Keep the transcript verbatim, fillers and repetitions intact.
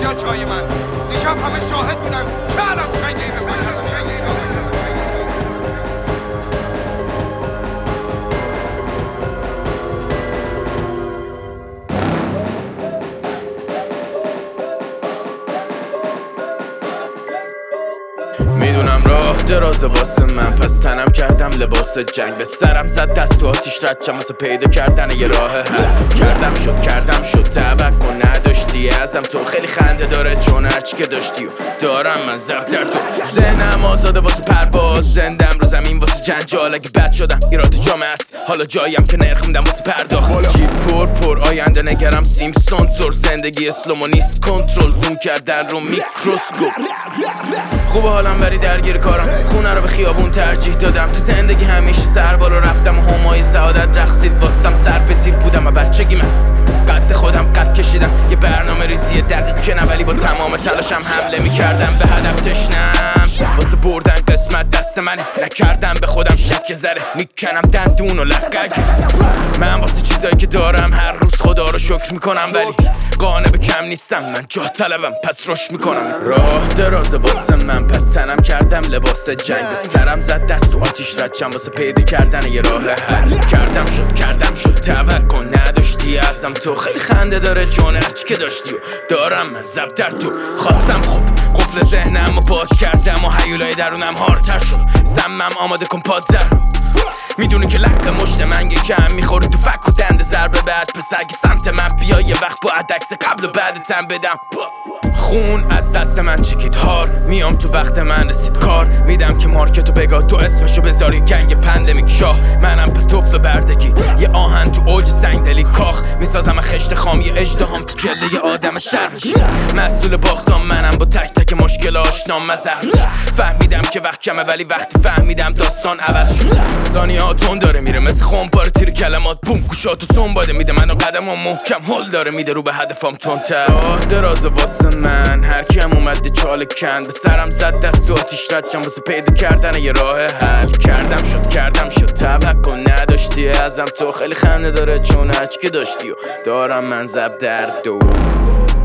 اینجا جای من. دیشب همه شاهد بودن چه علم شنگی به من کردم. میدونم راه درازه واسه من، پس تنم کردم لباس جنگ. به سرم زد دست تو آتیش رد واسه پیدا کردن یه راه حل. کردم شد کردم شد توقع نداشتی ازم تو، خیلی خنده داره چون هرچی که داشتی و دارم من زب در تو. ذهنم آزاده واسه پرواز، زندم رو زمین واسه جنجال. اگه بد شدم ایراد جامعه است، حالا جایم که نرخ میدم واسه پرداخت. جیب پر پر آینده نگرم سیمسون طور، زندگی اسلومو نیست کنترل، زوم کردن رو میکروسکوپ. خوبه حالم ولی درگیر کارم، خونه رو به خیابون ترجیح دادم. تو زندگی همیشه سر بالا رفتم و همای سعادت رقصید واسم. سر به زیر بودم و بچگی من قد خودم قد کشیدم. یه برنامه ریزی دقیق که نه، ولی با تمام تلاشم حمله میکردم به هدف تشنم. واسه بردن قسمت دست منه، نکردم به خودم شک ذره. میکنم دندون و لقک من واسه چیزایی که دارم. هر روز خدا رو شکر میکنم ولی قانع به کم نیستم. من جاه طلبم پس رشد میکنم. راه درازه واسه من، پس تنم کردم لباس جنگ. به سرم زد دست تو آتیش ردشم واسه پیدا کردن یه راه حل. کردم شد کردم شد توقع نداشتی ازم تو، خیلی خنده داره چون هرچی که داشتی و دارم من زب در تو. خواستم خوب قفل ذهنم و باز کردم و هیولای درونم هارتر شد. زمم آماده کن پادزر، میدونی که لق مشت من یکم میخوری تو فک و دنده ضربه بعد. پسر که سمت من بیا یه وقت با عکس قبل و بعدتم بدم. خون از دست من چکید هار، میام تو وقت من رسید کار. میدم که مارکتو بگاه تو اسمشو بذاری گنگ پندمیک شاه. منم پتوف بردگی یه آهن تو اوج سنگدلی کاخ. میسازم خشت خام یه اژدهام تو کله یه آدم سرش. مسئول باختم منم با تک تک مشکل آشنام مزر. فهمیدم که وقت کمه ولی وقتی فهمیدم داستان عوض شد. ثانیهاتون داره میره مثل خمپاره تیر کلمات بوم گوشاتو سنباده میده. منو قدمم محکم هل داره میده رو به هدفم تندتر. راه درازه واسه من، هر کیم اومده چاله کند. به سرم زد دست تو آتیش ردشم واسه پیدا کردن یه راه حل. کردم شد کردم شد توقع نداشتی ازم تو، خیلی خنده داره چون هرچی که داشتی و دارم من زب در دو.